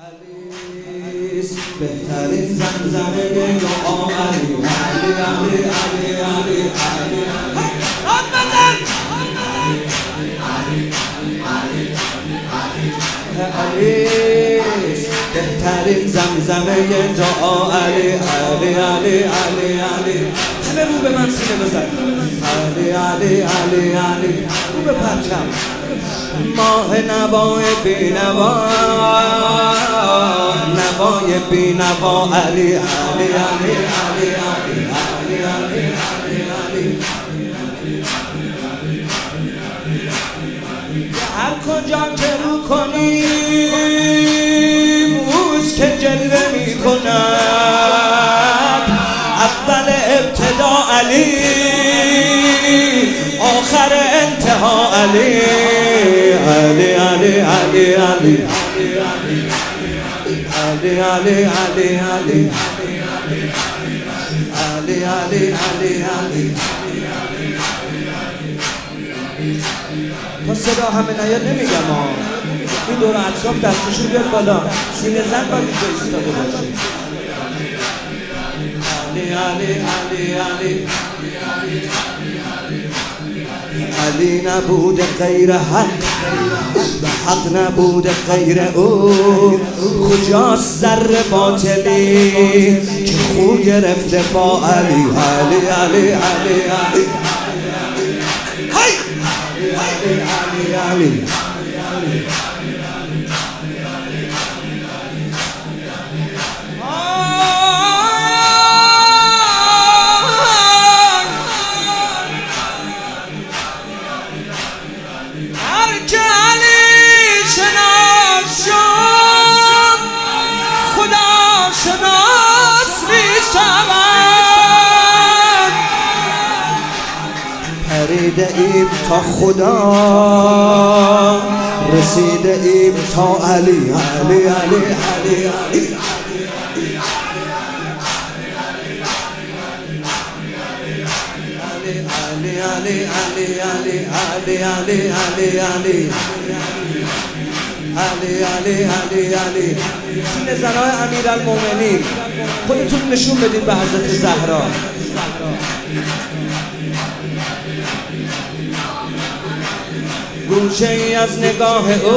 علیست بهترین زمزمه دعا علی علی علی علی علی علی علیست بهترین زمزمه دعا علی علی علی علی علی همه رو به من سینه بزن علی علی علی علی رو به پرچم ماه نوای بینوا نوای بینوا علی علی علی علی علی علی علی علی هر کجا که رو کنیم اوست که جلوه می کند اول ابتدا علی آخر انتها علی علی علی علی علی علی علی علی علی علی علی علی علی تا صدا همه نیاد نمیگم ها این دور اطراف دستشون بیاد بالا سینه زن باید اینجا ایستاده باشه علی علی علی علی علی نبود غیر حق و حق نبود غیر او کجاست ذره باطلی که خو گرفته با علی علی علی علی علی علی علی علی هر که علی شناس شد خدا شناس می شود پریده ایم تا خدا رسیده ایم تا علی علی علی علی علی علی علی علی علی علی علی علی علی علی علی علی علی سینه زنای امیرالمومنین خودتون نشون بدین به حضرت زهرا گوشه ای از نگاه او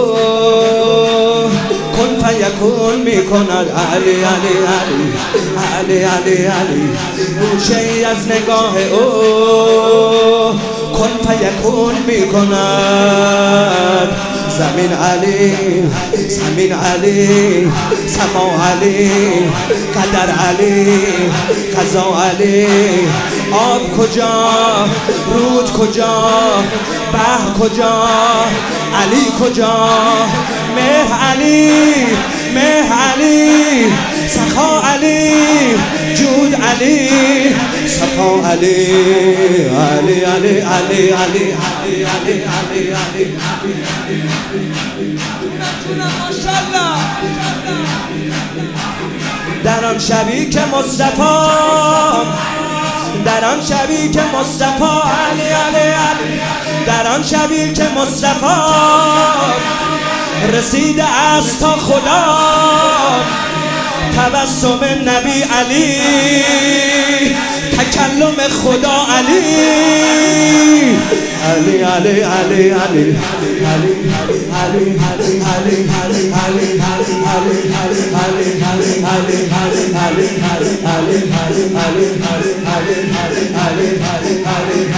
کن فیکون میکند علی علی علی علی علی علی گوشه ای از نگاه او کن فیکون میکند زمین علی زمین علی سما علی قدر علی قضا علی آب کجا رود کجا بحر کجا علی کجا مه علی سخا علی جود علی سخا علی علی علی علی علی علی علی علی علی ماشاءالله در آن شبی که مصطفی در آن شبی که مصطفی علی علی علی در آن شبی که مصطفی رسیده است تا خدا تبسم نبی علی تکلم خدا علی علی علی علی علی علی علی علی علی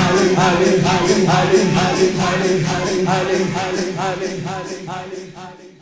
علی علی